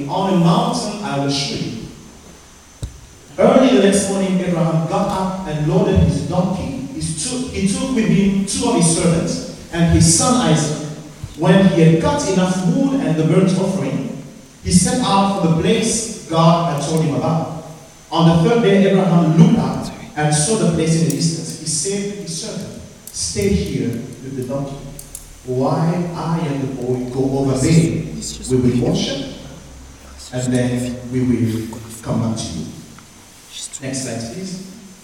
on a mountain I will show you. Early the next morning, Abraham got up and loaded his donkey. He took with him 2 of his servants and his son Isaac. When he had cut enough wood and the burnt offering, he set out for the place God had told him about. On the 3rd day, Abraham looked up and saw the place in the distance. He said to his servant, "Stay here with the donkey, while I and the boy go over there. We will worship, and then we will come back to you." Next slide, please.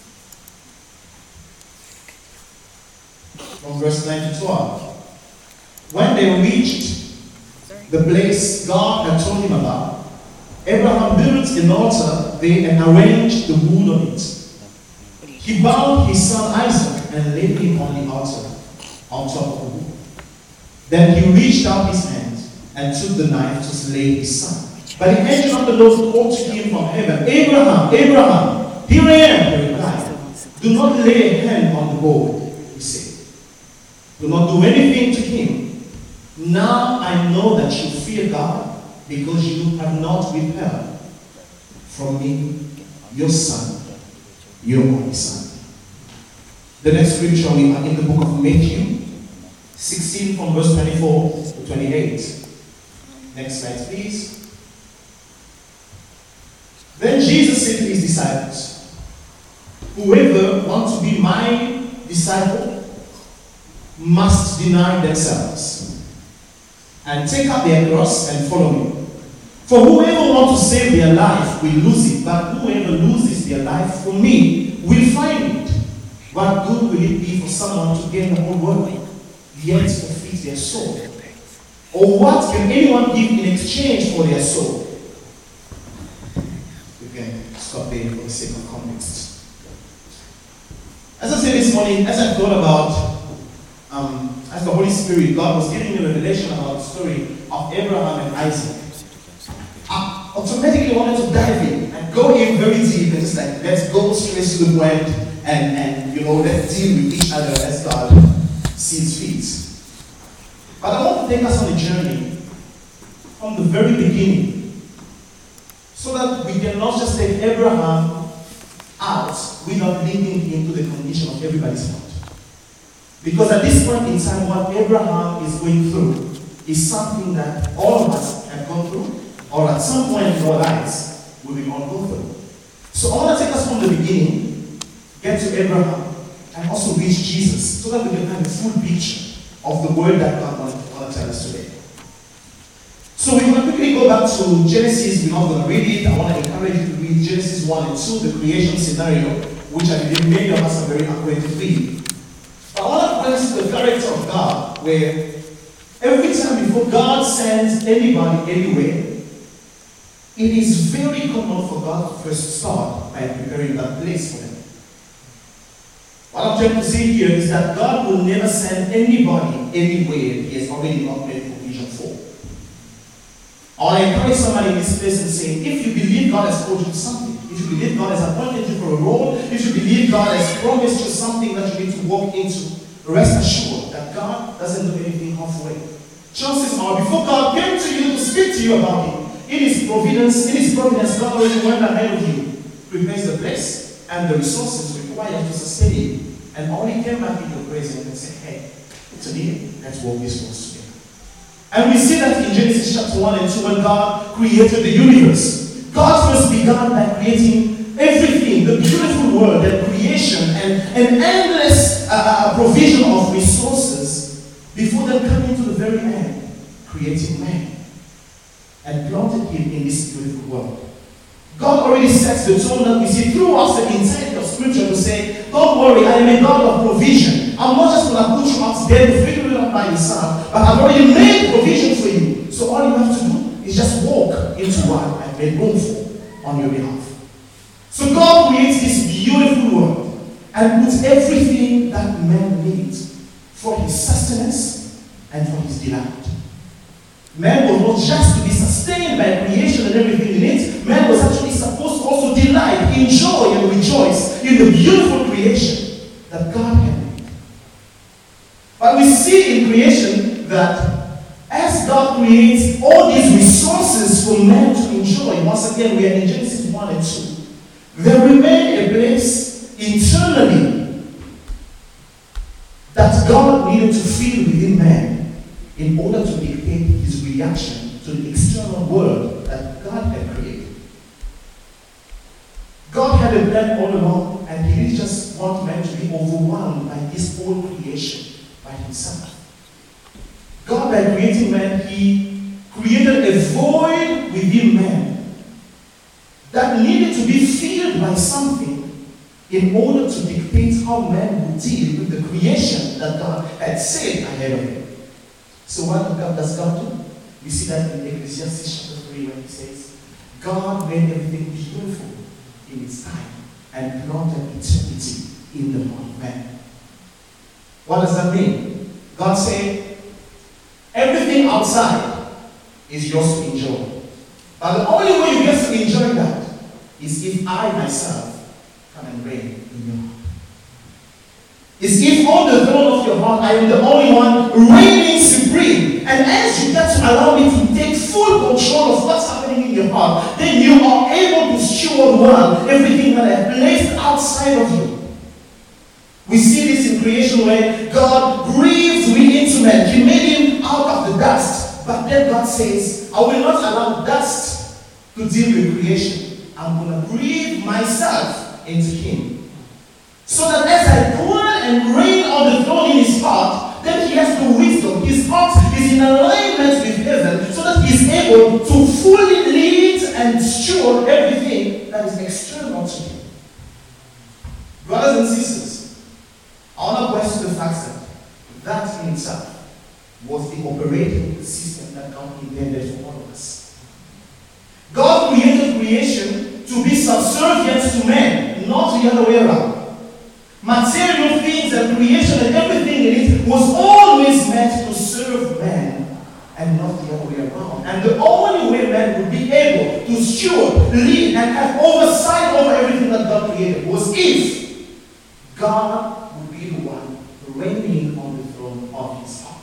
From verse 9 to 12. When they reached the place God had told him about, Abraham built an altar there and arranged the wood on it. He bound his son Isaac and laid him on the altar on top of the wood. Then he reached out his hand and took the knife to slay his son. But the angel of the Lord called to him from heaven, "Abraham, Abraham, here I am," he replied. "Do not lay a hand on the boy," he said. "Do not do anything to him. Now I know that you fear God, because you have not withheld from me your son, your only son." The next scripture we are in the book of Matthew 16 from verse 24 to 28. Next slide, please. Then Jesus said to his disciples, "Whoever wants to be my disciple must deny themselves and take up their cross and follow me. For whoever wants to save their life will lose it, but whoever loses their life for me will find it. What good will it be for someone to gain the whole world, yet forfeit their soul? Or what can anyone give in exchange for their soul?" We can stop there for the sake of context. As I said this morning, as I thought about as the Holy Spirit, God was giving me a revelation about the story of Abraham and Isaac, I automatically wanted to dive in and go in very deep and just like, let's go straight to the point and let's deal with each other as God sees fit. But I want to take us on a journey from the very beginning so that we can not just take Abraham out without leading him to the condition of everybody's heart. Because at this point in time, what Abraham is going through is something that all of us have gone through, or at some point in our lives, we will all go through. So I want to take us from the beginning, get to Abraham, and also reach Jesus, so that we can have a full picture of the word that God wants to tell us today. So we're going to quickly go back to Genesis. We're not going to read it. I want to encourage you to read Genesis 1 and 2, the creation scenario, which I believe many of us are very acquainted with. I want to place the character of God, where every time before God sends anybody anywhere, it is very common for God to first start by preparing that place for them. What I'm trying to say here is that God will never send anybody anywhere He has already not made provision for. I want to encourage somebody in this place and say, if you believe God has called you to something, if you believe God has appointed you for a role, if you believe God has promised you something that you need to walk into, rest assured that God doesn't do anything halfway. Chances are, before God came to you to speak to you about it, in His providence, God already went ahead of you, prepares the place and the resources required to sustain you, and only came back in your presence and said, "Hey, it's an ear, let's walk this course together." And we see that in Genesis chapter 1 and 2, when God created the universe. God first began by creating everything, the beautiful world, the creation, and an endless provision of resources before then coming to the very end, creating man and planted him in this beautiful world. God already sets the tone that we see throughout the entirety of Scripture to say, don't worry, I am a God of provision. I'm not just going to put you out there to figure it out by yourself, but I've already made provision for you. So all you have to do is just walk into what I've made room for on your behalf. So God creates this beautiful world and puts everything that man needs for his sustenance and for his delight. Man was not just to be sustained by creation and everything in it. Man was actually supposed to also delight, enjoy, and rejoice in the beautiful creation that God had made. But we see in creation that as God God creates all these resources for men to enjoy. Once again, we are in Genesis 1 and 2. There remained a place internally that God needed to fill within man in order to dictate his reaction to the external world that God had created. God had a plan all along, and he didn't just want man to be overwhelmed by this whole creation by himself. God, by creating man, he created a void within man that needed to be filled by something in order to dictate how man would deal with the creation that God had said ahead of him. So what does God do? We see that in Ecclesiastes chapter 3 when he says, God made everything beautiful in its time and planted eternity in the heart of man. What does that mean? God said, everything outside is yours to enjoy. But the only way you get to enjoy that is if I myself come and reign in your heart. It's if on the throne of your heart I am the only one reigning supreme. And as you get to allow me to take full control of what's happening in your heart, then you are able to steward well everything that I have placed outside of you. We see this in creation where God breathed into man. He made him out of the dust. But then God says, I will not allow dust to deal with creation. I'm going to breathe myself into him. So that as I dwell and reign on the throne in his heart, then he has the wisdom. His heart is in alignment with heaven so that he is able to fully lead and steward everything that is external to him. Brothers and sisters, I want to question the fact that in itself was the operating system that God intended for all of us. God created creation to be subservient to man, not the other way around. Material things and creation and everything in it was always meant to serve man and not the other way around. And the only way man would be able to steward, lead, and have oversight over everything that God created was if God would be the one reigning on the throne of his heart.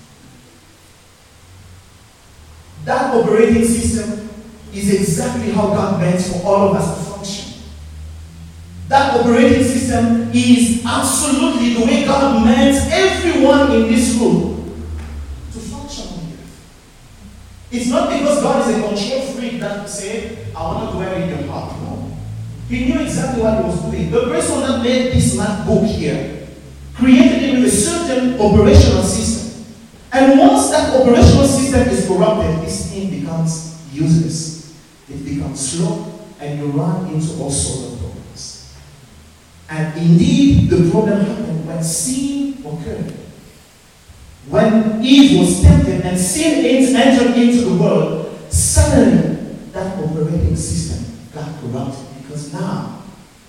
That operating system is exactly how God meant for all of us to function. That operating system is absolutely the way God meant everyone in this room to function on the earth. It's not because God is a control freak that will say, I want to dwell in your heart. No. He knew exactly what he was doing. The person that made this MacBook here created it with a certain operational system. And once that operational system is corrupted, this thing becomes useless. It becomes slow, and you run into all sorts of problems. And indeed, the problem happened when sin occurred. When Eve was tempted and sin entered into the world, suddenly that operating system got corrupted. Because now,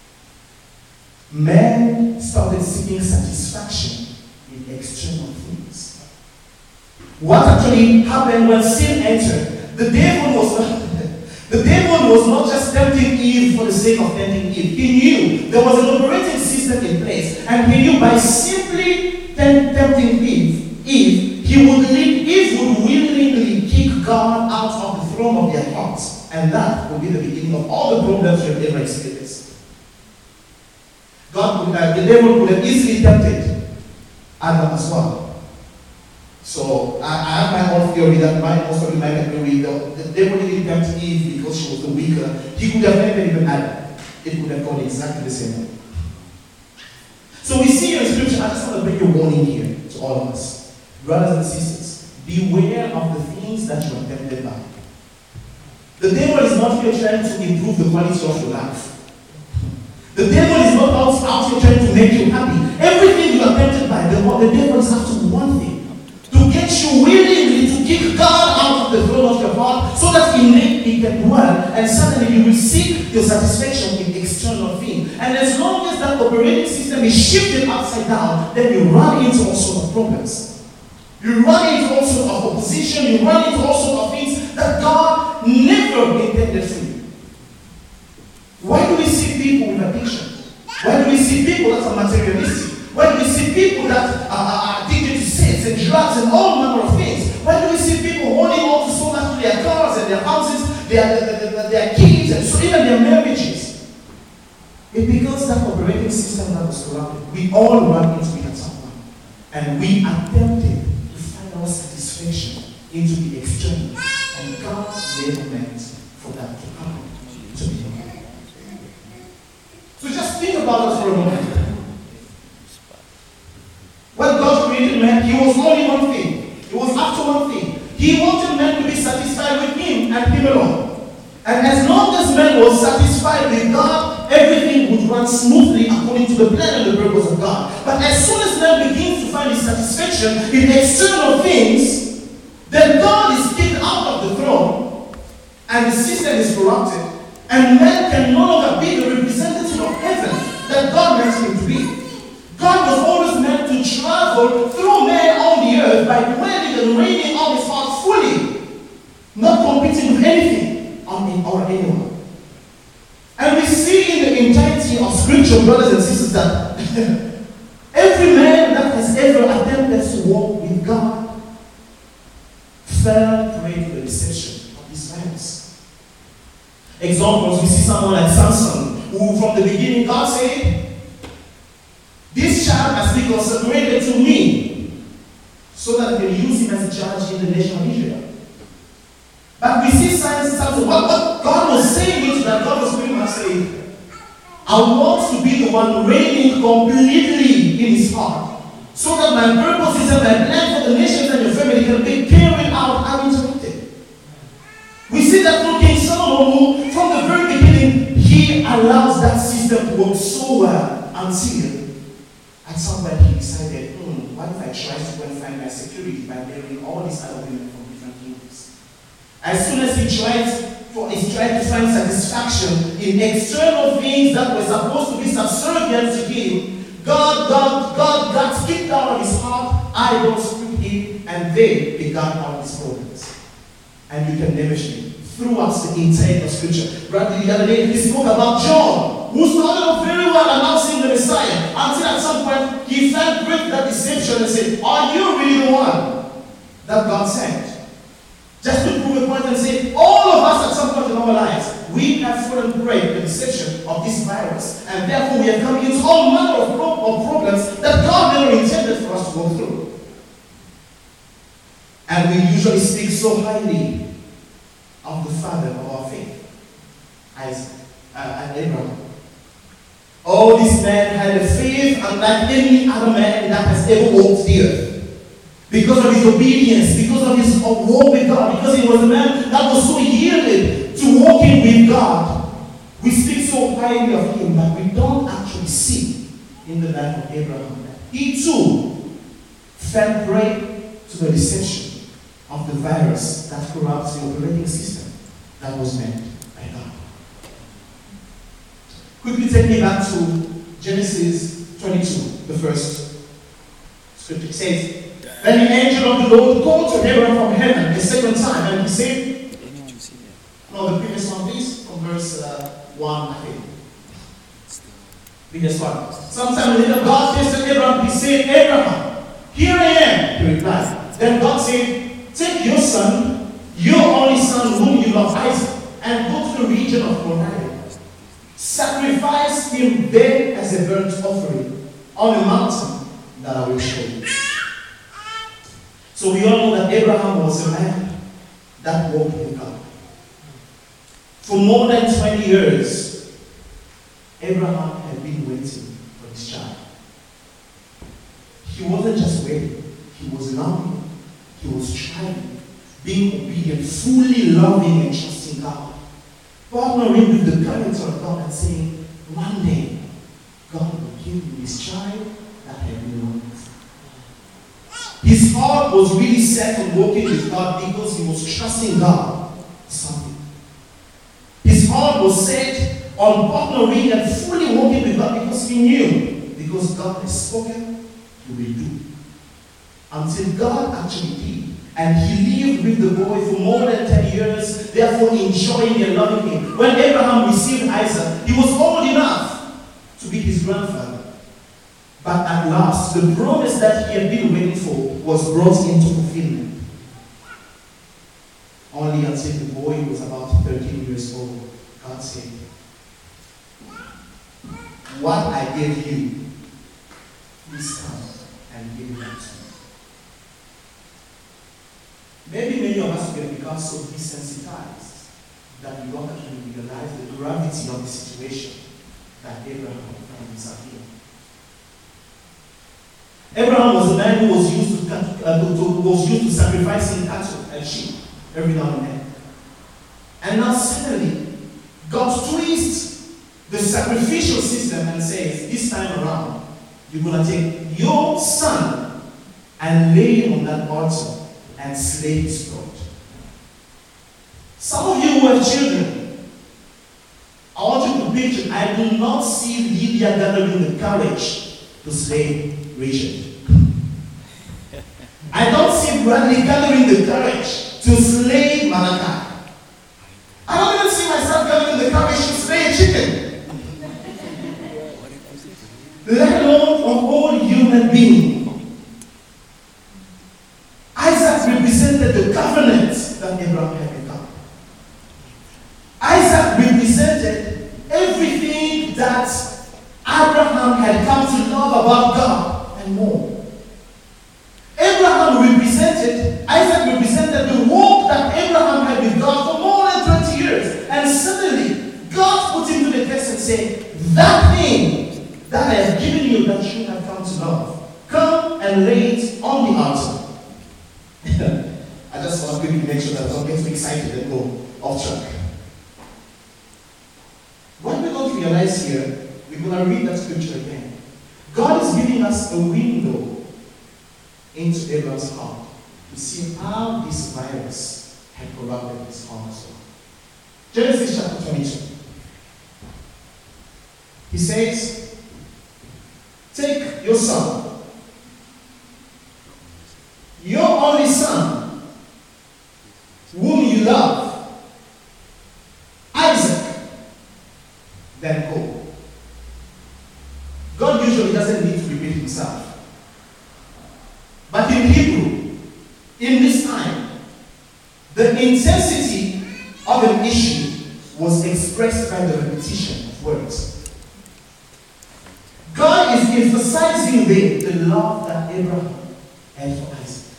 man started seeking satisfaction in external things. What actually happened when sin entered? The devil was not just tempting Eve for the sake of tempting Eve. He knew there was an operating system in place. And he knew by simply tempting Eve, Eve would willingly kick God out of the throne of their hearts. And that would be the beginning of all the problems we have ever experienced. The devil would have easily tempted Adam as well. So I have my own theory that most of you might agree with. The devil didn't tempt Eve because she was the weaker. He could have never even Adam. It would have gone exactly the same way. So we see in the scripture, I just want to bring a warning here to all of us. Brothers and sisters, beware of the things that you are tempted by. The devil is not here trying to improve the quality of your life. The devil is not out here trying to make you happy. Everything you are tempted by, the devil is after one thing. To get you willingly to kick God out of the throne of your heart so that he can dwell, and suddenly you will seek your satisfaction in external things. And as long as that operating system is shifted upside down, then you run into all sorts of problems. You run into all sorts of opposition, you run into all sorts of things that God never intended for you. Why do we see people with addiction? Why do we see people that are materialistic? Why do we see people that are addicted to sex and drugs and all manner of things? Why do we see people holding their kids, and so even their marriages. It becomes that operating system that was corrupted. We all run into it at some point. And we attempted to find our satisfaction into the external. And God never meant for that to happen to me. So just think about it for a moment. When God created man, He was only one thing. He was after one thing. He wanted man to be satisfied with Him and Him alone. And as long as man was satisfied with God, everything would run smoothly according to the plan and the purpose of God. But as soon as man begins to find his satisfaction in external things, then God is kicked out of the throne, and the system is corrupted, and man can no longer be the representative of heaven that God meant him to be. God was always meant to travel through man on the earth by dwelling and reigning on His heart fully, not competing with anything or anyone. And we see in the entirety of Scripture, brothers and sisters, that every man that has ever attempted to walk with God fell prey to the deception of this virus. Examples, we see someone like Samson, who from the beginning God said, "This child has been consecrated to me, so that I can use him as a judge in the nation of Israel." But we see signs of what God was saying is that God was pretty much saying, "I want to be the one reigning completely in His heart, so that my purposes and my plan for the nations and your family can be carried out uninterrupted." We see that through King Solomon, who from the very beginning, he allows that system to work so well until at some point he decided, what if I try to go and find my security by marrying all these other women from different kingdoms? As soon as he tried to find satisfaction in external things that were supposed to be subservient to him, God got kicked out of his heart, idols took him, and they began all these problems. And you can never see throughout the entire of Scripture. Right, the other day, he spoke about John, who started off very well announcing the Messiah, until at some point he fell prey to that deception and said, "Are you really the one that God sent?" Just to prove a point and say, all of us at some point in our lives, we have fallen prey to the deception of this virus, and therefore we have come into all manner of problems that God never intended for us to go through. And we usually speak so highly of the father of our faith, Isaac and Abraham. Oh, this man had a faith unlike any other man that has ever walked the earth. Because of his obedience, because of his walk with God, because he was a man that was so yielded to walking with God. We speak so highly of him, but we don't actually see in the life of Abraham that he too fell prey to the deception of the virus that corrupts the operating system that was meant by God. Quickly take me back to Genesis 22, the first scripture. It says, "Then the angel of the Lord called to Abraham from heaven a second time, and he said," no, the previous one, please, from verse 1, I think. Previous one. Sometime later, God tested Abraham. He said, "Abraham, here I am," he replied. Then God said, "Take your son, your only son whom you love, Isaac, and go to the region of Moriah. Sacrifice him there as a burnt offering on a mountain that I will show you." So we all know that Abraham was a man that walked with God. For more than 20 years, Abraham had been waiting for his child. He wasn't just waiting, he was loving, he was trying, being obedient, fully loving and trusting God. Partnering with the character of God and saying, one day, God will give you this child that had been longing for. His heart was really set on walking with God because he was trusting God for something. His heart was set on partnering and fully walking with God because he knew, because God has spoken, he will do. Until God actually did. And he lived with the boy for more than 10 years, therefore enjoying and loving him. When Abraham received Isaac, he was old enough to be his grandfather. But at last, the promise that he had been waiting for was brought into fulfillment. Only until the boy was about 13 years old, God said, what I gave you, please come and give it back to me. Maybe many of us will become so desensitized that we don't actually realize the gravity of the situation that Abraham found himself in. Abraham was a man who was used to sacrificing cattle and sheep every now and then. And now suddenly, God twists the sacrificial system and says, this time around, you're going to take your son and lay him on that altar and slay his throat. Some of you who have children, I want you to picture, I do not see Lydia gathering the courage to slay Richard. I don't see Bradley gathering the courage to slay Malachi. I don't even see myself gathering the courage to slay a chicken. Let alone a whole human being. Isaac represented the covenant that Abraham had become. Isaac represented everything that Abraham had come to love about God and more. Isaac represented the hope that Abraham had with God for more than 20 years. And suddenly, God put him to the test and said, that thing that I have given you that you have come to love, come and lay it on the altar. I just want to quickly make sure that I don't get too excited and go off track. What we're going to realize here, we're going to read that scripture again. God is giving us a window into Abraham's heart to see how this virus had corrupted his heart as well. Genesis chapter 22. He says, take your son, your only son, whom you love, Isaac, then go. God usually doesn't need to repeat himself. But in Hebrew, in this time, the intensity of an issue was expressed by the repetition of words. God is emphasizing there the love that Abraham had for Isaac.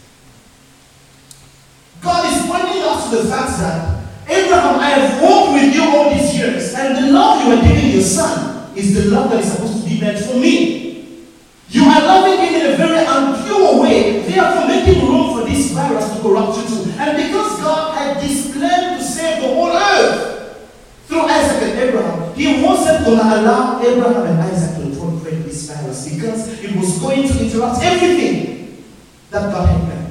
God is pointing out to the fact that Abraham, I have walked with you all these years, and the love you are giving your son is the love that is supposed to be meant for me. You are loving him in a very impure way, therefore making room for this virus to corrupt you too. And because God had this plan to save the whole earth through Isaac and Abraham, he wasn't going to allow Abraham and Isaac to proliferate this virus because it was going to interrupt everything that God had planned.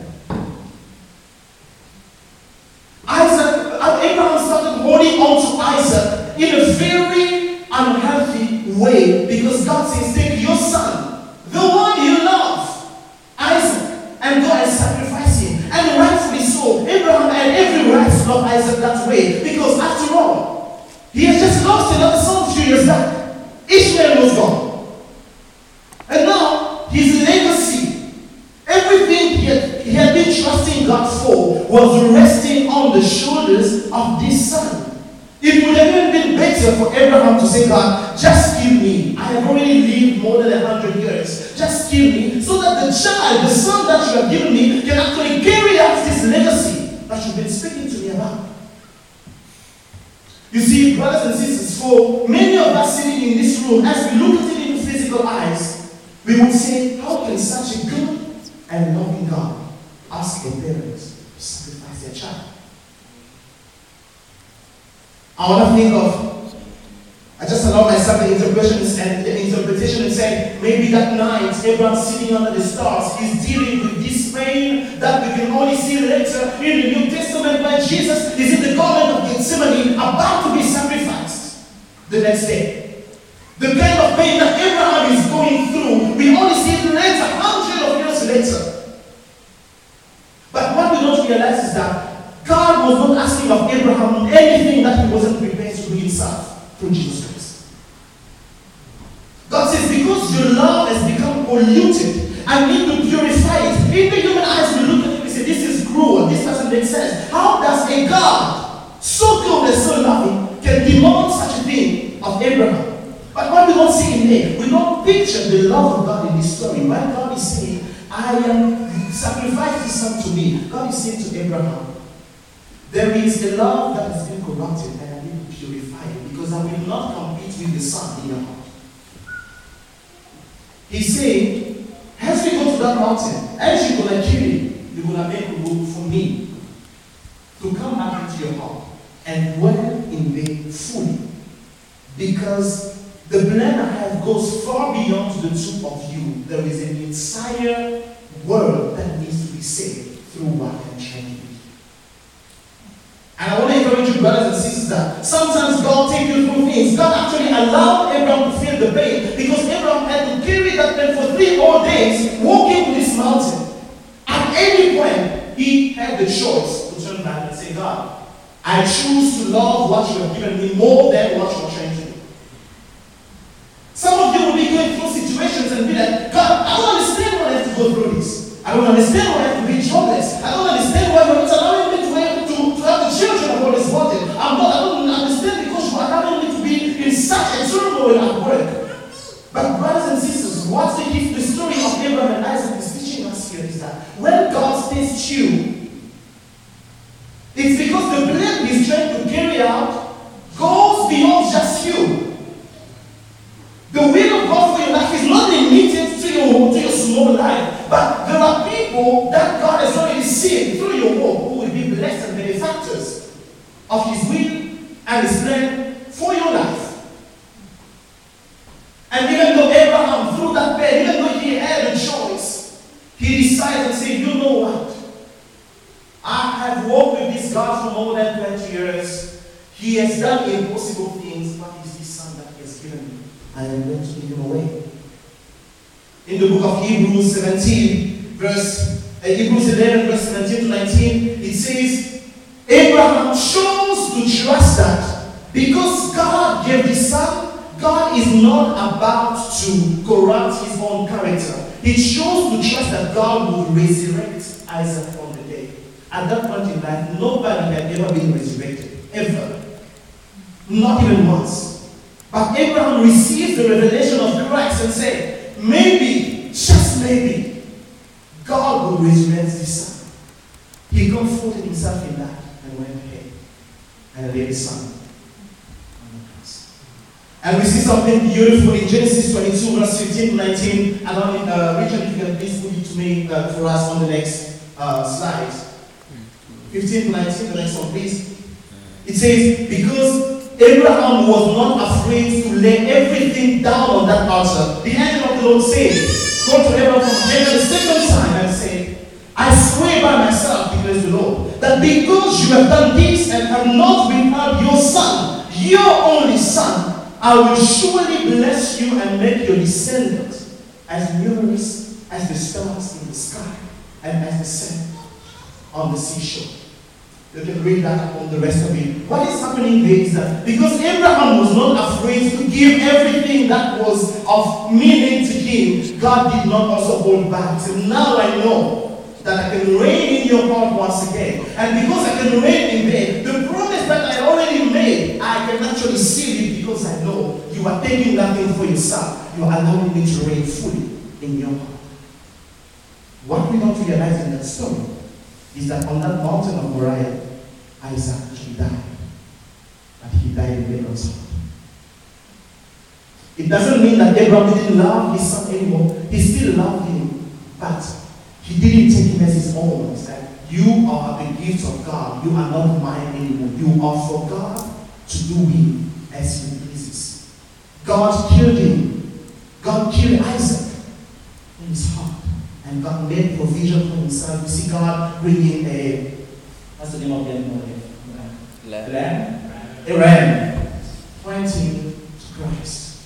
Abraham started holding on to Isaac in a very unhealthy way because God says, take your son, the one you love, Isaac, and go and sacrifice him. And rightfully so, Abraham had every right to love Isaac that way because after all, he had just lost another son a few years back. Ishmael was gone. And now, his legacy, everything he had been trusting God for was resting on the shoulders of this son. It would have even been better for Abraham to say, God, just give me. I have already lived more than 100 years. Just give me so that the child, the son that you have given me, can actually carry out this legacy that you've been speaking to me about. You see, brothers and sisters, for many of us sitting in this room, as we look at it in physical eyes, we would say, how can such a good and loving God ask their parents to sacrifice their child? I want to think of, I just allow myself the interpretation and say, maybe that night, Abraham sitting under the stars is dealing with this pain that we can only see later in the New Testament when Jesus is in the Garden of Gethsemane about to be sacrificed the next day. The kind of pain that Abraham is going through, we only see it later, hundreds of years later. But what we don't realize is that God was not asking of Abraham anything that he wasn't prepared to do himself through Jesus Christ. God says, because your love has become polluted, I need to purify it. In the human eyes, we look at it and say, this is cruel, this doesn't make sense. How does a God so good and so of Abraham. But what we don't see in there, we don't picture the love of God in this story. When God is saying, I am sacrificed his son to me, God is saying to Abraham, there is a love that has been corrupted and I need to purify it because I will not compete with the son in your heart. He's saying, as we go to that mountain, as you're going to kill him, you're going to make room for me to come back into your heart and dwell in me fully. Because the blend I have goes far beyond the two of you. There is an entire world that needs to be saved through what I'm trying to do. And I want to encourage you, brothers and sisters, that sometimes God takes you through things. God actually allowed Abraham to feel the pain because Abraham had to carry that pain for 3 whole days, walking to this mountain. At any point, he had the choice to turn back and say, God, I choose to love what you have given me more than what you are trying to do. Some of you will be going through situations and be like, God, I don't understand why I have to go through this. I don't understand why I have to be jobless. I don't understand why you're not allowing me to have the children I've always wanted. I don't understand because you are allowing me to be in such a turmoil at work. But brothers and sisters, what the story of Abraham and Isaac is teaching us here is that when God tests you, it's because the blame he's trying to carry out goes beyond just you. The will of God for your life is not limited to your small life, but there are people that God has already seen through your walk who will be blessed and benefactors of his will and his plan for your life. And even though Abraham, through that pain, even though he had a choice, he decided and said, you know what? I have walked with this God for more than 20 years. He has done impossible things, but he's the son that he has given me. I am going to give him away. In the book of Hebrews 11, verse 17 to 19, it says, Abraham chose to trust that because God gave his son, God is not about to corrupt his own character. He chose to trust that God would resurrect Isaac from the dead. At that point in life, nobody had ever been resurrected. Ever. Not even once. But Abraham received the revelation of Christ and said, maybe, just maybe, God will resurrect his son. He comforted himself in that and went ahead and laid his son on the cross. And we see something beautiful in Genesis 22, verse 15 to 19. And Richard, if you can please put it to me for us on the next slide. 15 to 19, the next one, please. It says, because Abraham was not afraid to lay everything down on that altar. The angel of the Lord said, go to Abraham from Jacob the second time and say, I swear by myself, declares the Lord, that because you have done this and have not withheld your son, your only son, I will surely bless you and make your descendants as numerous as the stars in the sky and as the sand on the seashore. You can read that on the rest of it. What is happening there is that because Abraham was not afraid to give everything that was of meaning to him, God did not also hold back. So now I know that I can reign in your heart once again. And because I can reign in there, the promise that I already made, I can actually seal it because I know you are taking that thing for yourself. You are allowing me to reign fully in your heart. What we don't realize in that story is that on that mountain of Moriah, Isaac actually died. But he died in Laban's heart. It doesn't mean that Abraham didn't love his son anymore. He still loved him. But he didn't take him as his own. He said, you are the gift of God. You are not mine anymore. You are for God to do him as he pleases. God killed him. God killed Isaac in his heart. And God made provision for himself. You see God bringing what's the name of the animal? Lamb? A ram. Pointing to Christ.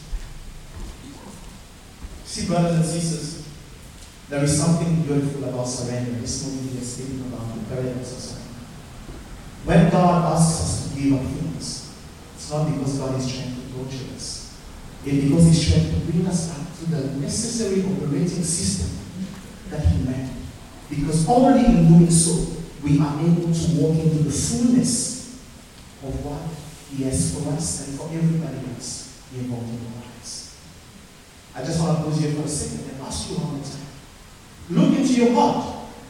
See, brothers and sisters, there is something beautiful about surrender. This morning we are speaking about the paradox of surrender. When God asks us to give up things, it's not because God is trying to torture us. It's because He's trying to bring us back to the necessary operating system that He made. Because only in doing so, we are able to walk into the fullness of what He has for us and for everybody else be involved in your lives. I just want to pause here for a second and ask you one more time. Look into your heart.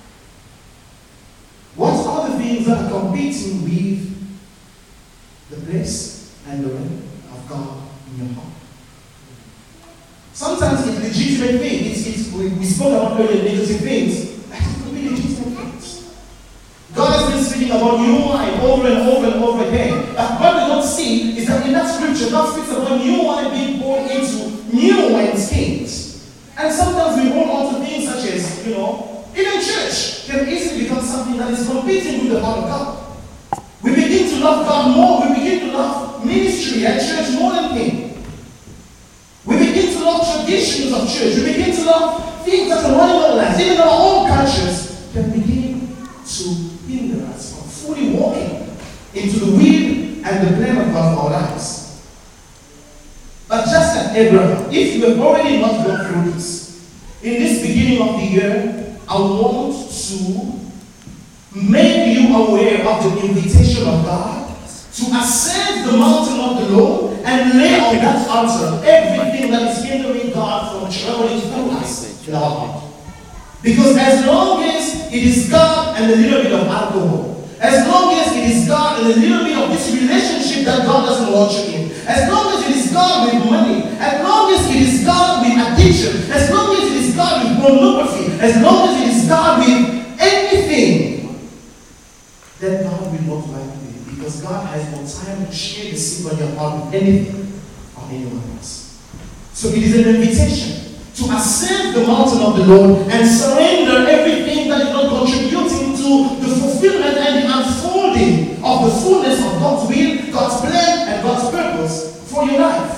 What are the things that are competing with the place and the reign of God in your heart? Sometimes it's legitimate things. We spoke about earlier negative things. It could be legitimate things. God has been speaking about new wine over and over and over again. But what we don't see is that in that scripture, God speaks about new wine being poured into new wineskins. And sometimes we hold on to things such as, even church can easily become something that is competing with the heart of God. We begin to love God more. We begin to love ministry and church more than Him. We begin to love traditions of church. We begin to love things that are running our lives. Even our own cultures can begin to hinder us from fully walking into the will and the plan of God for our lives. But just like Abraham, if you have already not gone through this, in this beginning of the year, I want to make you aware of the invitation of God to ascend the mountain of the Lord and lay on that altar everything that is hindering God from traveling through us in our heart. Because as long as it is God and a little bit of alcohol, as long as it is God and a little bit of this relationship that God doesn't want you in, as long as it is God with money, as long as it is God with addiction, as long as it is God with pornography, as long as it is God with anything, then God will not like you, because God has no time to share the secret on your heart with anything or anyone else. So it is an invitation to ascend the mountain of the Lord and surrender everything that is not contributing to the fulfillment and the unfolding of the fullness of God's will, God's plan, and God's purpose for your life.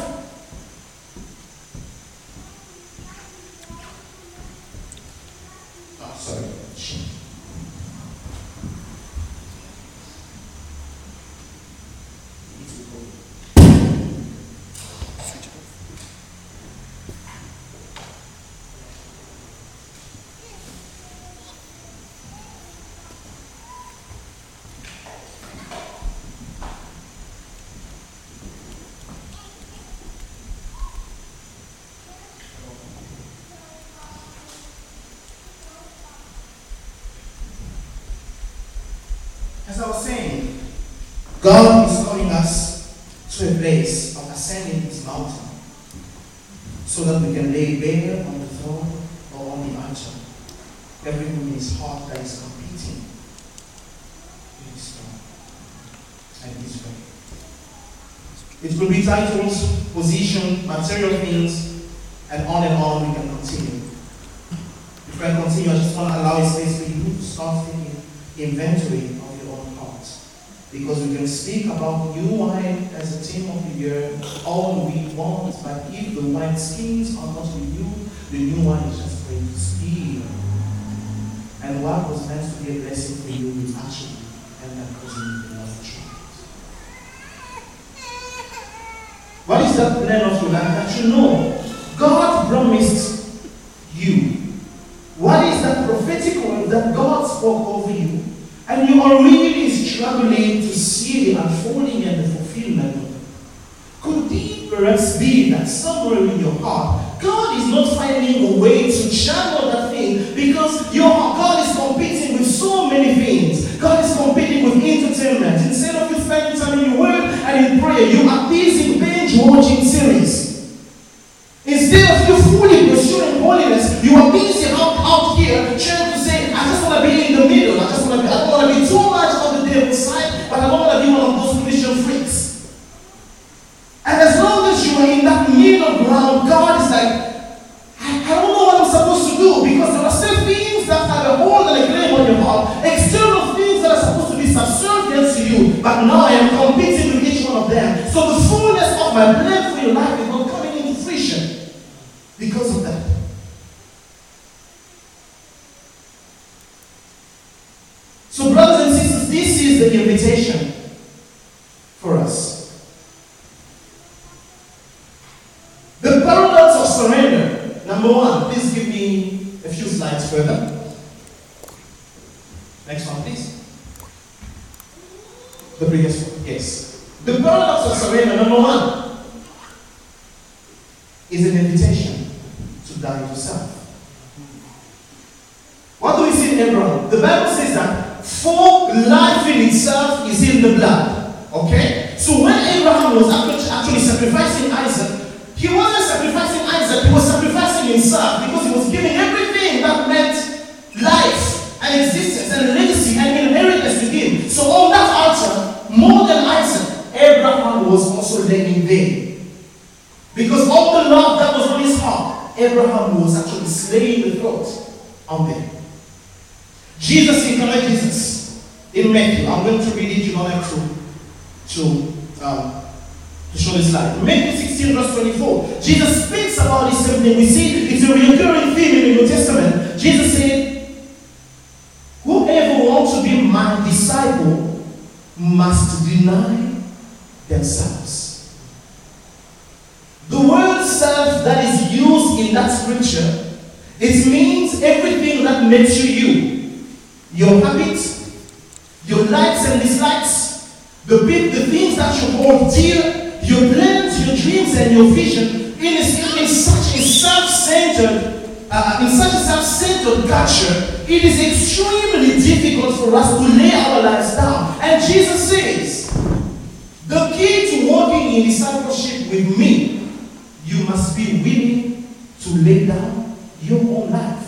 As I was saying, God is calling us to a place of ascending His mountain so that we can lay bare on the throne or on the altar everything in His heart that is competing with His throne and His way. It could be titles, position, material things, and on we can continue. If I continue, I just want to allow a space for you to start taking inventory of your own heart. Because we can speak about new wine as a theme of the year all we want, but if the wine skins are not renewed, the new wine is just going to steal. And what was meant to be a blessing for you will actually end up causing you a lot of trouble. What is that plan of your life that you know God promised you? What is that prophetic word that God spoke over you? And you are really struggling to see the unfolding and the fulfillment of it. Could it perhaps be that somewhere in your heart, God is not finding a way to channel that thing because your God is competing with so many things. God is competing with entertainment. Instead of you spending time in your word and in prayer, you are busy binge-watching series. Instead of you fully pursuing holiness, you are busy out here trying to say, I just want to be in the middle. I don't want to be too much on the devil's side, but I don't want to be one of those Christian freaks. And as long as you are in that middle ground, God is like, I don't know what I'm supposed to do, because there are still things that have a hold and a claim on your heart, external things that are supposed to be subservient to you, but now I am competing with each one of them. So the fullness of my plan for your life is not coming into fruition because of that. So brothers and sisters, this is the invitation for us. The paradox of surrender. Number one, please give me a few slides further. Next one, please. The previous one, yes. The paradox of surrender, number one. serve is in the blood. Okay? So when Abraham was actually sacrificing Isaac, he wasn't sacrificing Isaac, he was sacrificing himself, because he was giving everything that meant life and existence and legacy and inheritance to him. So on that altar, more than Isaac, Abraham was also laying there. Because all the love that was on his heart, Abraham was actually slaying the throat on them. Jesus encountered Jesus in Matthew. I'm going to read it. You don't have to show the slide. Matthew 16 verse 24. Jesus speaks about this same thing. We see it's a recurring theme in the New Testament. Jesus said, whoever wants to be my disciple must deny themselves. The word self that is used in that scripture, it means everything that makes you. Your habits, your likes and dislikes, the things that you hold dear, your plans, your dreams, and your vision, in such a self-centered culture, it is extremely difficult for us to lay our lives down. And Jesus says, the key to walking in discipleship with me, you must be willing to lay down your own life.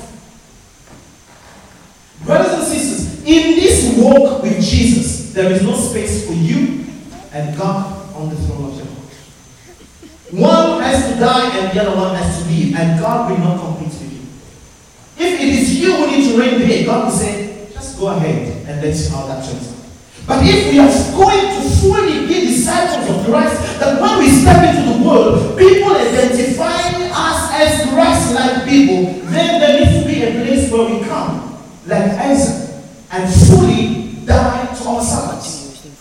Brothers and sisters, in this walk with Jesus, there is no space for you and God on the throne of your heart. One has to die and the other one has to live, and God will not compete with you. If it is you who need to reign there, God will say, just go ahead and let's see how that turns out. But if we are going to fully be disciples of Christ, that when we step into the world, people identifying us as Christ-like people, then there needs to be a place where we come, like Isaac, and fully die to ourselves.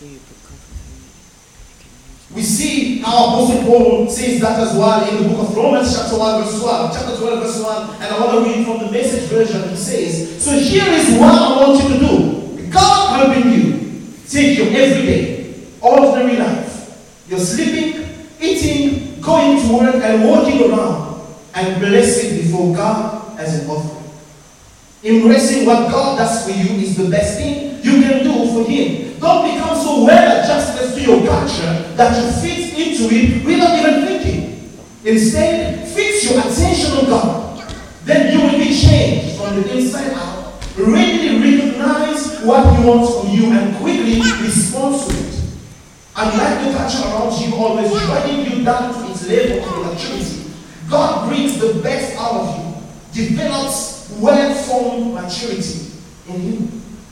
We see how Apostle Paul says that as well in the book of Romans chapter 1 verse 12. Chapter 12 verse 1, and I want to read from the Message version. He says, so here is what I want you to do. God helping you take your everyday, ordinary life. You're sleeping, eating, going to work, and walking around, and bless it before God as an offering. Embracing what God does for you is the best thing you can do for Him. Don't become so well adjusted to your culture that you fit into it without even thinking. Instead, fix your attention on God. Then you will be changed from the inside out. Readily recognize what He wants from you and quickly respond to it. Unlike the culture around you always dragging you down to its level of maturity, God brings the best out of you, develops well-formed maturity in you.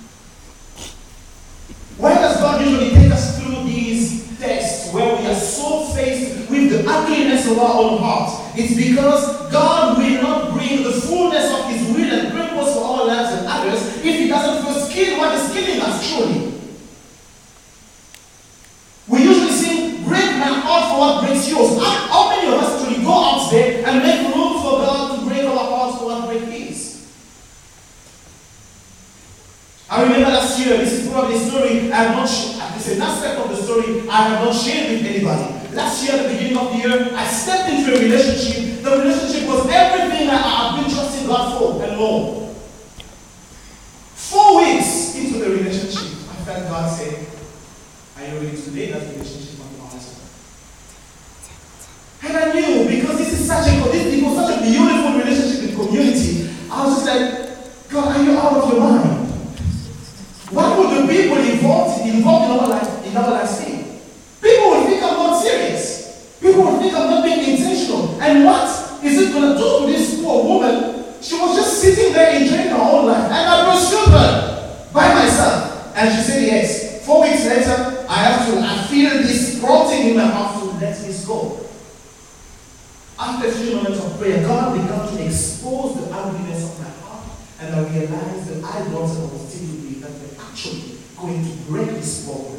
Why does God usually take us through these tests where we are so faced with the ugliness of our own hearts? It's because God will not bring the fullness of His will and purpose for our lives and others if He doesn't first kill what is killing us, truly. We usually sing, break my heart for what breaks yours. How many of us actually go out there and make room for God to break our hearts for what breaks His? I remember last year, this is probably a story I have not shared. This is an aspect of the story I have not shared with anybody. Last year, at the beginning of the year, I stepped into a relationship. The relationship was everything I have been trusting God for and more. 4 weeks into the relationship, I felt God say, are you ready to lay that relationship on your husband? And I knew, because this was such a beautiful relationship in community, I was just like, God, are you out of your mind? What would the people involved in our lives think? People will think I'm not serious. People will think I'm not being intentional. And what is it going to do to this poor woman? She was just sitting there enjoying her own life. And I pursued her by myself. And she said yes. 4 weeks later, I feel this prompting in my heart to let this go. After a few moments of prayer, God began to expose the ugliness of my heart. And I realized that I was dealing with that were actually going to break this problem.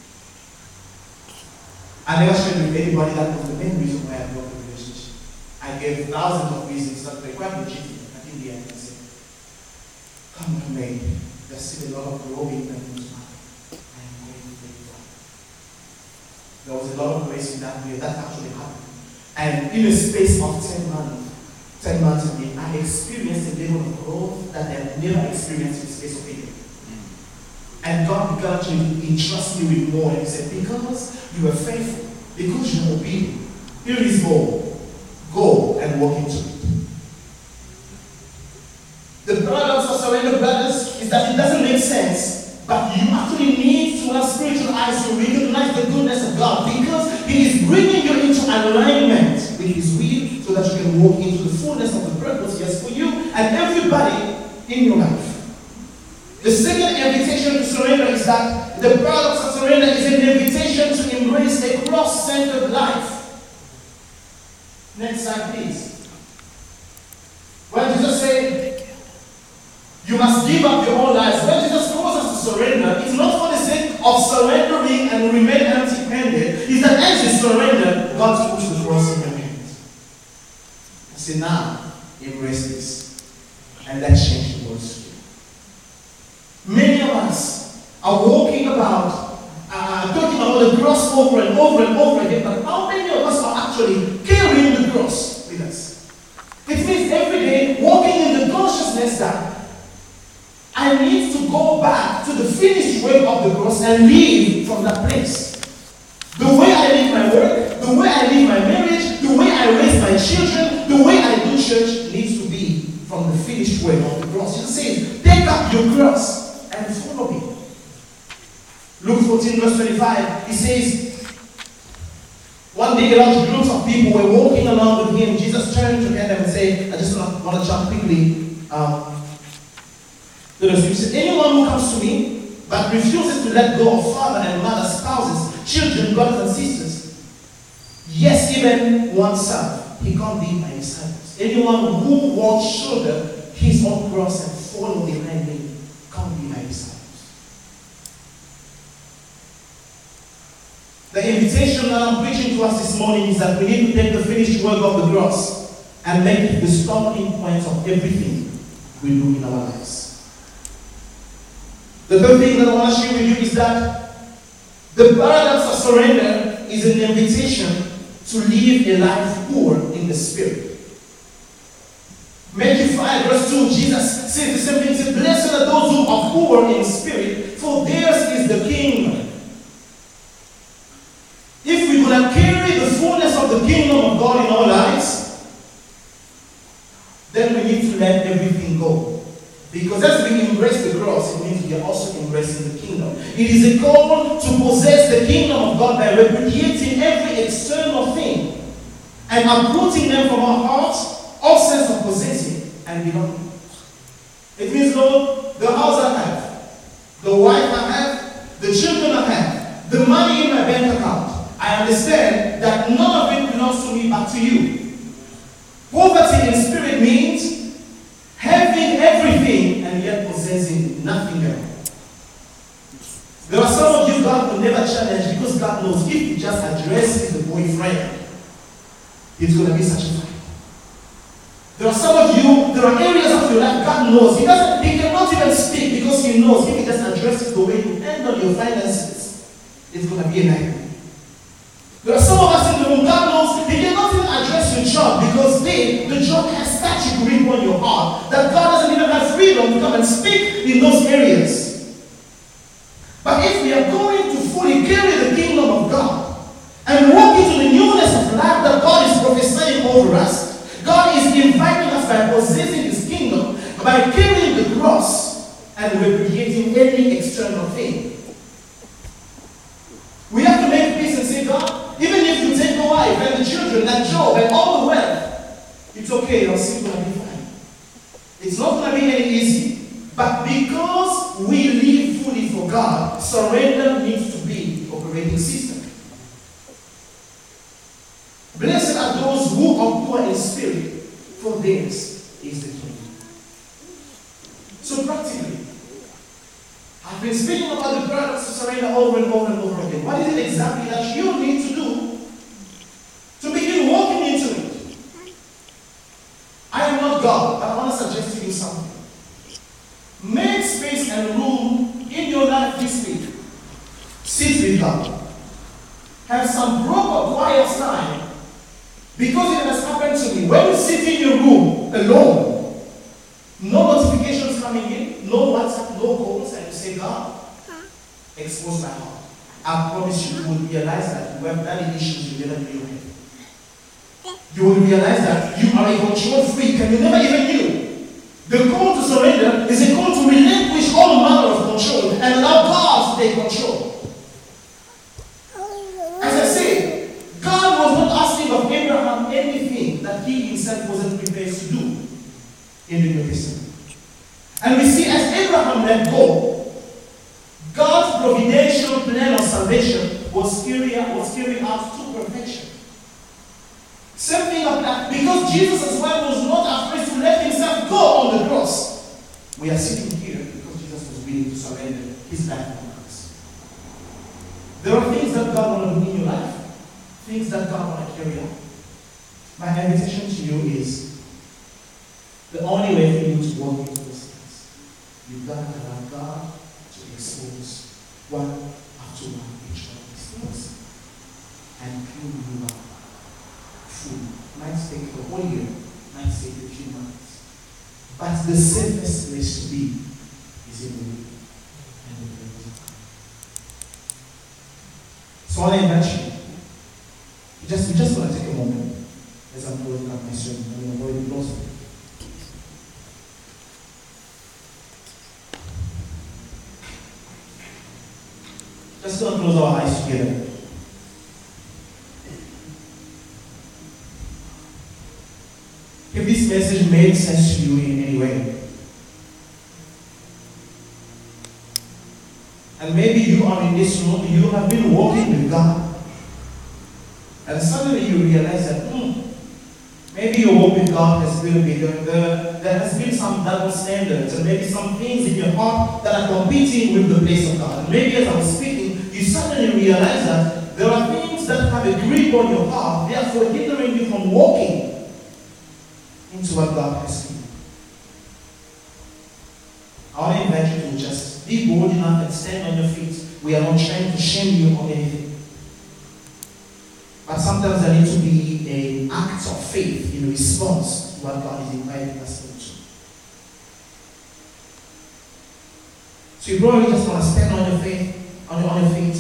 I never shared with anybody that was the main reason why I broke the relationship. I gave thousands of reasons that were quite legitimate. But in the end, I said, come on, mate. There's still a lot of growing that moves now. I am going to let it go. There was a lot of grace in that way. That actually happened. And in a space of 10 months of me, I experienced a level of growth that I had never experienced in the space of a year. And God began to entrust me with more. And he said, because you were faithful, because you were obedient, here is more. Go and walk into it. The paradox of surrender, brothers, is that it doesn't make sense, but you actually need to have spiritual eyes to recognize the goodness of God, because He is bringing you into alignment with His will so that you can walk into the fullness of the purpose He has for you and everybody in your life. The second invitation to surrender is that the paradox of surrender is an invitation to embrace a cross-centered life. Next slide, please. When Jesus said, you must give up your own lives. When Jesus calls us to surrender, it's not for the sake of surrendering and remain empty-handed. It's that as you surrender, God puts the cross in your hands. I say, now, embrace this. And that changed the world. Many of us are walking about, talking about the cross over and over and over again, but how many of us are actually carrying the cross with us? It means every day walking in the consciousness that I need to go back to the finished work of the cross and live from that place. The way I live my work, the way I live my marriage, the way I raise my children, the way I do church needs to be from the finished work of the cross. Jesus says, take up your cross and follow me. Luke 14 verse 25, he says, one day large groups of people were walking along with him. Jesus turned to them and said, I just want to jump quickly. He said, anyone who comes to me but refuses to let go of father and mother, spouses, children, brothers and sisters, yes, even oneself, he can't be my disciples. Anyone who won't shoulder his own cross and follow behind me can't be my disciples. The invitation that I'm preaching to us this morning is that we need to take the finished work of the cross and make it the starting point of everything we do in our lives. The third thing that I want to share with you is that the paradox of surrender is an invitation to live a life poor in the Spirit. Matthew 5 verse 2, Jesus says the same thing. He says, blessed are those who are poor in spirit, for theirs is the kingdom. If we would have carried the fullness of the kingdom of God in our lives, then we need to let everything go. Because as we embrace the cross, it means we are also embracing the kingdom. It is a call to possess the kingdom of God by repudiating every external thing and uprooting them from our hearts, all sense of possessing and belonging. It means, Lord, the house I have, the wife I have, the children I have, the money in my bank account, I understand that none of it belongs to me but to you. Poverty in spirit means having everything and yet possessing nothing else. There are some of you God will never challenge because God knows if He just addresses the boyfriend, it's going to be such a fight. There are some of you, there are areas of your life God knows. He cannot even speak because He knows if He just addresses the way you handle your finances, it's going to be a nightmare. There are some of us in the room, God knows He cannot even address your job because the job has such a grip on your heart that God doesn't even have freedom to come and speak in those areas. But if we are going to fully carry the kingdom of God and walk into the newness of life that God is prophesying over us, God is inviting us by possessing His kingdom, by carrying the cross and repudiating any external thing. We have to make peace and say, God, even if you take the wife and the children and job and all the wealth, it's okay, you're still going to be fine. It's not going to be any easy. But because we live fully for God, surrender needs to be the operating system. Blessed are those who are poor in spirit, for theirs is the kingdom. So practically, I've been speaking about the paradox to surrender over and over and over again. What is it exactly that you need to do to begin walking into it? I am not God, but I want to suggest to you something. Make space and room in your life this week. Sit with God. Have some proper quiet time. Because it has happened to me. When you sit in your room alone, no notifications coming in, no WhatsApp, no calls, and you say, God, expose my heart, I promise you will realize that you have daddy issues you never knew. You will realize that you are a control freak and you never even knew. The call to surrender is a call to relinquish all manner of control and allow God to take control. As I say, God was not asking of Abraham anything that he himself wasn't prepared to do in the New Testament. And we see as Abraham let go, God's providential plan of salvation was carried out to perfection. Same thing of that, because Jesus as well was not afraid to let himself go on the cross. We are sitting here because Jesus was willing to surrender his life on us. There are things that God wants to do in your life, things that God wants to carry out. My invitation to you is the only way for you to walk into those things. You've got to allow God to expose one after one each one of these things and clean you up. Might take a whole year, might take a few months. But the safest place to be is in the will and the presence of God. So I want to invite you. We just want to take a moment as I'm closing up my sermon. I'm going to close it. Just going to close our eyes together. If this message made sense to you in any way, and maybe you are in this room, you have been walking with God, and suddenly you realize that maybe your walk with God has been bigger. There has been some double standards, and maybe some things in your heart that are competing with the place of God. And maybe as I was speaking, you suddenly realize that there are things that have a grip on your heart, therefore hindering you from walking into what God has given. I want to invite you to just be bold enough and stand on your feet. We are not trying to shame you or anything. But sometimes there needs to be an act of faith in response to what God is inviting us into. So you probably just want to stand on your feet, on your feet.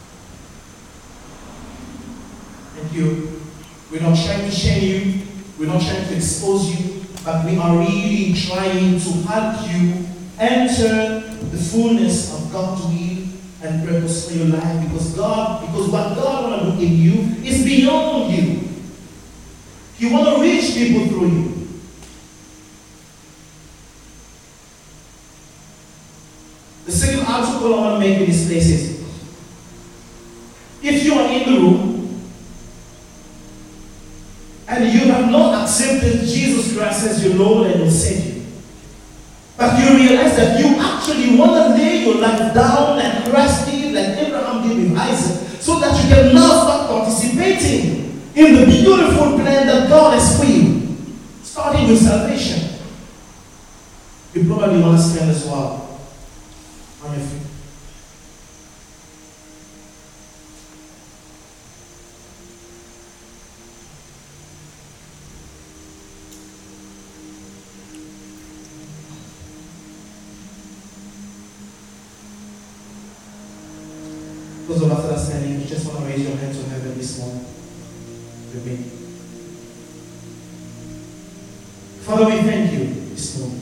Thank you. We're not trying to shame you. We're not trying to expose you, but we are really trying to help you enter the fullness of God's will and purpose for your life, because what God wants to do in you is beyond you. He wants to reach people through you. The second article I want to make in this place is, if you are in the room and you have not accepted Jesus Christ as your Lord and your Savior, but you realize that you actually want to lay your life down like Christ did, like Abraham did with Isaac, so that you can now start participating in the beautiful plan that God has for you, starting with salvation. You probably want to stand as well on your feet. Those of us that are standing, you just want to raise your hands to heaven this morning with me. Father, we thank you this morning.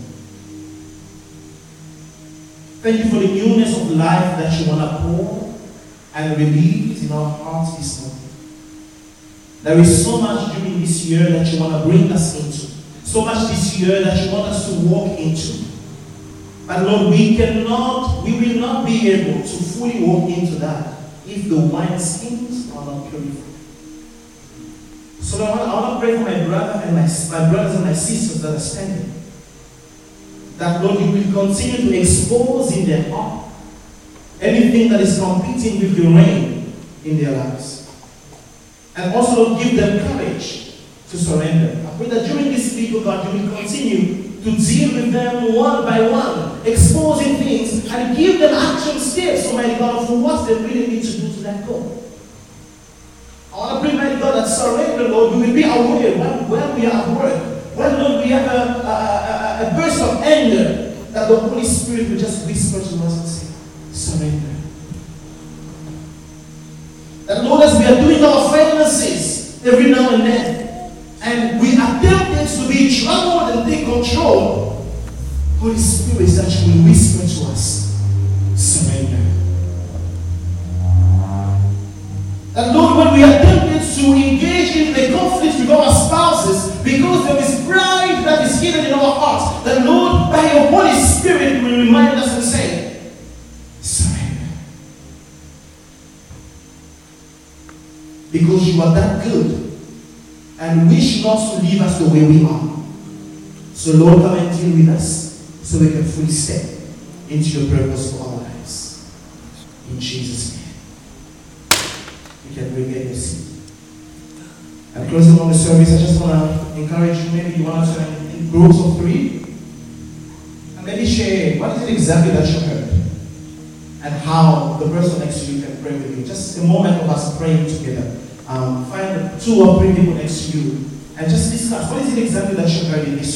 Thank you for the newness of life that you want to pour and release in our hearts this morning. There is so much during this year that you want to bring us into. So much this year that you want us to walk into. But Lord, we will not be able to fully walk into that if the wineskins are not purified. So I want to pray for my brother and my brothers and my sisters that are standing. That Lord, you will continue to expose in their heart anything that is competing with your reign in their lives. And also Lord, give them courage to surrender. I pray that during this week, oh God, you will continue to deal with them one by one, exposing things, and give them action steps, Almighty God, for what they really need to do to let go. I want to pray, Almighty God, that surrender, Lord, we will be aware when we are at work, when, Lord, we have a burst of anger, that the Holy Spirit will just whisper to us and say, surrender. That Lord, as we are doing our finances every now and then, and we attempt it to be troubled and take control, Holy Spirit is actually whispering to us, surrender. That Lord, when we attempted to engage in the conflict with our spouses, because there is pride that is hidden in our hearts, that Lord, by your Holy Spirit, will remind us and say, surrender. Because you are that good, and wish not to leave us the way we are. So Lord, come and deal with us, so we can fully step into your purpose for our lives. In Jesus' name. You can regain your seat. And closing on the service, I just want to encourage you, maybe you want to turn in groups of 3, and maybe share what is it exactly that you heard, and how the person next to you can pray with you. Just a moment of us praying together. Find 2 or 3 people next to you, and just discuss what is it exactly that you heard in this